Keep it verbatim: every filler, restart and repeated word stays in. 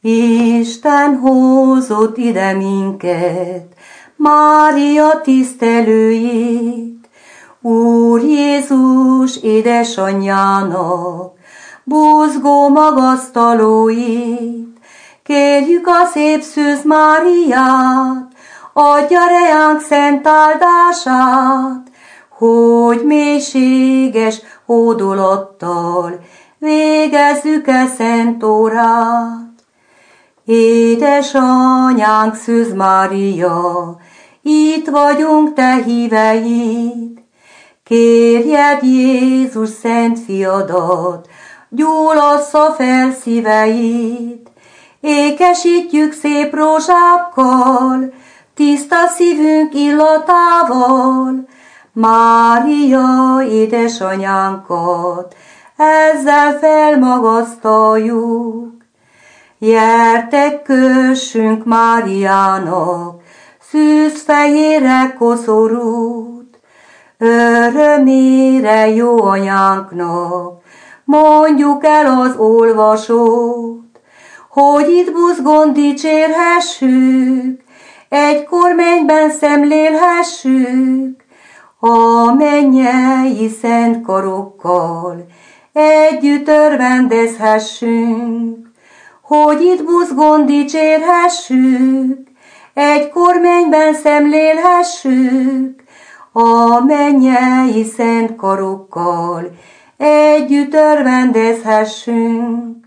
Isten hozott ide minket, Mária tisztelőjét, Úr Jézus édesanyjának, buzgó magasztalóit. Kérjük a szép Szűz Máriát, adja reánk szent áldását, hogy mélységes hódolattal végezzük e szent órát. Édesanyánk Szűz Mária, itt vagyunk te híveid, kérjed Jézus szent fiadat, gyullassza fel szíveid. Ékesítjük szép rózsákkal, tiszta szívünk illatával, Mária édesanyánkat ezzel felmagasztaljuk. Gyertek, kössünk Máriának szűzfehérre koszorút, örömére jó anyánknak mondjuk el az olvasót, hogy itt buzgón dicsérhessük, egykor mennyben szemlélhessük, a mennyei szent karokkal együtt örvendezhessünk, hogy itt buzgón dicsérhessük, egykor mennyben szemlélhessük, a mennyei szent karokkal együtt örvendezhessünk.